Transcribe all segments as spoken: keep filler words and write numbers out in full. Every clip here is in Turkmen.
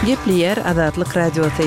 Gepleyer Azatlyk Radiosu.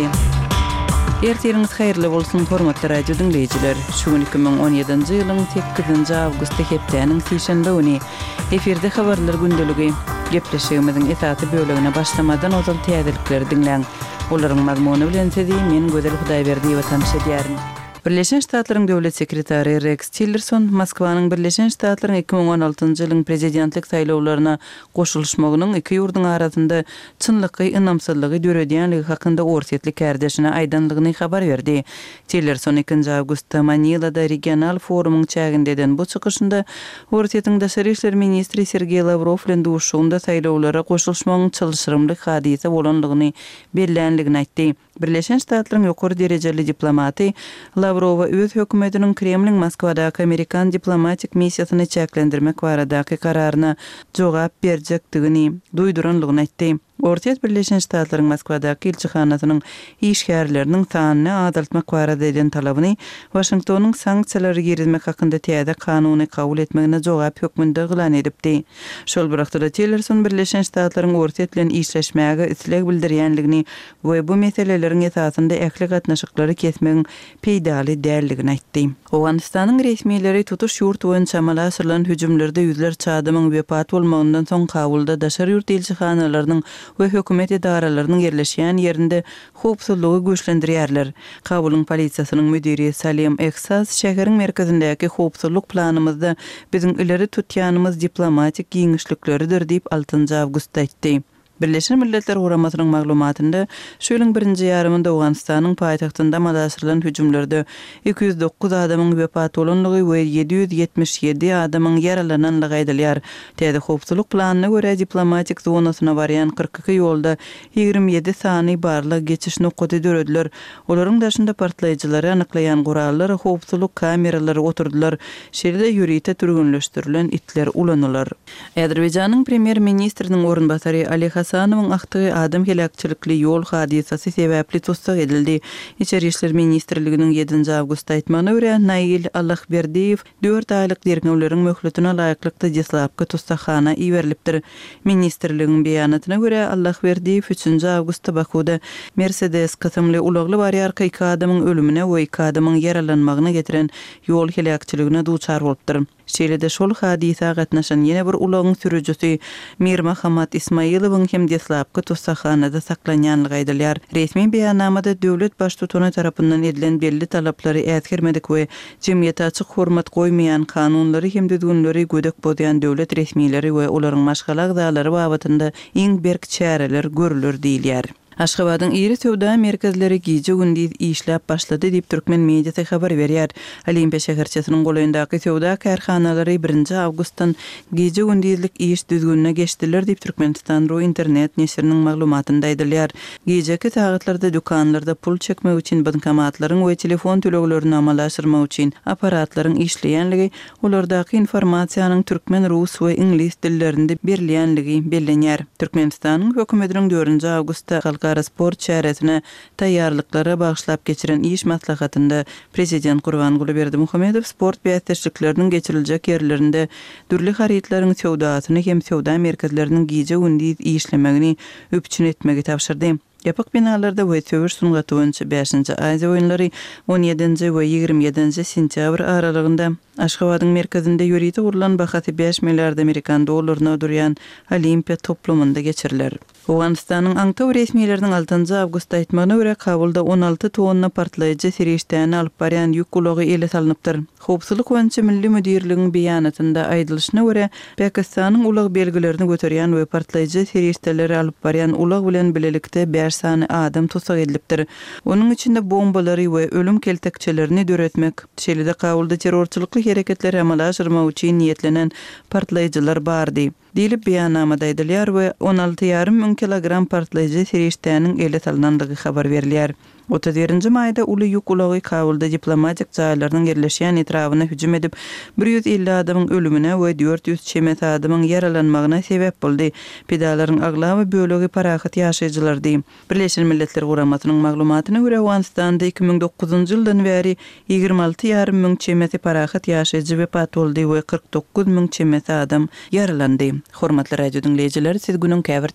Ertiriniz hayırlı bolsun hormatly radio dinleyijiler. Şu gün iki bin on ýedinji ýylyň sekizinji awgust hepdeniň seşenbe güni efirde habarlar gündöligi gepleşigimiziň esasy bölegine başlamadan ozal täzelikleri dinleň. Olaryň mazmuny bilen sizi men Gözel Hudaýberdiýew tanış edýärin. Birleşen Ştatlaryň döwlet sekretary Rex Tillerson Moskwanyň Birleşen Ştatlaryň iki bin on altynjy ýylyň prezidentlik saýlawlaryna goşulmagynyň iki ýurdun arasynda çynlyky ynamsızlygy döredýänligi hakynda ortatlyk kärdeşine aýdanlygyny habar berdi. Tillerson ikinji awgustda Manilada regional forumyň çägindeden bu çykyşynda ortatyň daşary işler ministri Sergey Lavrov bilen duşugynda saýlawlara goşulmagyň çylşyrymlyk hadise bolanlygyny bellenligini aýtdy. Birleşen Ştatlaryň ýokary derejeli diplomaty Lavrova öz hökümetiniň Kremliň Moskwadaky Amerikan diplomatik missiýasyny çäklendirmek baradaky kararyna jogap berjekdigini duýduranlygyny aýtdy. Ortaýat Birleşen Ştatlaryň Moskwadaky elçihanasynyň işgärleriniň sanyny azaltmak barada eden talabyny Washingtonyň sanksiýalary girizmek hakynda täze kanuny kabul etmegine jogap hökmünde gylan edipdi. Şol birakda Tillerson Birleşen Ştatlaryň ortaýat bilen işleşmäge isleg bildirýänligini we bu meseleleriň esasynda ähli gatnaşyklary kesmegiň peýdaly däldigini aýtdy. Owganistanyň resmiýetleri tutuş ýurt boýunça amala asyrylan hüjümlerde ýüzler çadymyň wepat bolmagyndan soň Kabulda daşary ýurt elçihanalarynyň we hökümet edaralarynyň yerleşýän ýerinde howpsuzlygy güýçlendirýärler. Kabulyň polisiýasynyň müdiri Salim Eksas şäheriň merkezindäki howpsuzlyk planymyzda biziň ileri tutýanymyz diplomatik giňişlikleridir diýip altynjy awgustda aýtdy. Birleşen Milletler Guramasynyň maglumatynda şu ýylyň birinji ýarymynda Owganistanyň paýtagtynda amala asyrylan hüjümlerde iki yüz dokuz adamyň wepat bolanlygy we yedi yüz ýetmiş ýedi adamyň yaralananlygy aýdylýar. Täze howpsuzlyk planyna görä diplomatik zonasyna barýan kırk iki ýolda ýigirmi ýedi sany barlyk geçiş nokady dörediler. Olaryň daşynda partlaýjylary anyklaýan gurallar, howpsuzlyk kameralary oturdular. Şeýle ýürite türgünleşdirilen itler ulanylar. Azerbaýjanyň premier ministriniň orunbasary Ali Hasanowyň aktygy adam helakçylikli ýol hadisasy sebäpli tutsak edildi. İçeri işler ministrliginiň ýedinji awgust aýtmagyna görä Nail Allahberdiýew dört aýlyk derňewleriň möhletine laýyklykda jeslapky tutsakxana iýerilipdir. Ministrligiň beýanatyna görä Allahberdiýew üçünji awgustda Bakuda Mercedes katymly ulagly barýar iki adamyň ölümine we iki adamyň yaralanmagyna getiren ýol helakçyligine duçar bolupdyr. Şeýle-de şol hadisa gatnaşan ýene bir ulagyň sürüjüsi Mir Mahamat Ismailowyň hem jeslapky tutsakhanada saklanýanlygy aýdylýar. Resmi beýannamada döwlet baş tutuny tarapyndan edilen belli talaplary ätgermedik we jemgyýete açyk hormat goýmaýan kanunlary hem düzgünleri gödek bolýan döwlet resmiýetleri we olaryň maşgala agzalary babatynda iň berk çäreler görülür diýilýär. Aşgabatyň iri sowda merkezleri gije gündüz işläp başlady diýip türkmen mediýasy habar berýär. Olimpiýa şäherçesiniň goýundaky sowda karhanalary birinji awgustdan gije gündüzlik iş düzgünine geçdiler diýip Türkmenistan internet nesiriniň maglumatynda aýdylýar. Gijeki sagatlarda dükanlarda pul çekmek üçin bankomatlaryň we telefon töleglerini amala aşyrmak üçin aparatlaryň işleýänligi, olardaky informasiýanyň türkmen, rus we ingliz dillerinde berilýänligi bellenýär. Türkmenistanyň hökümetiniň dördünji awgustda sport çäresine taýýarlyklara bagşlap geçiren iş maslahatynda prezident Gurbanguly Berdimuhamedow sport beýatçylyklarynın geçiriljek ýerlerinde dürli haritlaryň sowdasyny hem sowda merkezleriniň gije gündüz işlemegini öpçün etmegi tapşyrdy. Yapık binalarda we töwür sungaty boýunça beşinji Aziýa oýunlary on ýedinji we ýigirmi ýedinji sentýabr aralygynda Aşgabatyň merkezinde ýürüýte gurulan bahasy beş milliard Amerikan dollaryna ödürýän Olimpiýa toplumynda geçiriler. Owganistanyň Aňtaw resmiýetleriniň altynjy awgustda aýtmagyna görä Kabulda on alty tonna partlaýjy serişden alyp barýan ýük ulagy ele salynypdyr. Howpsuzlyk boýunça milli müdirligiň beýanatynda aýdylyşyna görä Pakistanyň ulag belgilerini göterýän we partlaýjy serişdeleri alyp barýan ulag bilen bilelikde beş sany adam tutsak edilipdir. Onuň içinde bombalary we ölüm keltekçelerini döretmek, şeýle-de Kabulda terrorçylykly hereketleri amala aşyrmak üçin niýetlenen partlaýjylar bardy. Diýilip beýannamada aýdylýar we on alty ýarym ming kilogram partlaýjy serişdäniň ele salynanlygy habar berilýär. otuz birinji maýda uly ýük ulagy Kabulda diplomatik jaýlarynyň yerleşýän etrawyna hüjüm edip bir yüz elli adamyň ölümine we dört yüz çemet adamyň yaralanmagyna sebäp boldy. Pedalaryň aglawy bölegi parahat ýaşaýjylardy. Birleşen Milletler Guramasynyň maglumatyna görä Owganistanda iki bin dokuzunji ýyldan bäri ýygrimi alty ýarym ming çemeti parahat ýaşaýjy wepat boldy we kırk dokuz ming çemeti adam yaralandy. Hormatly radio dinleýijiler, siz günüň käbir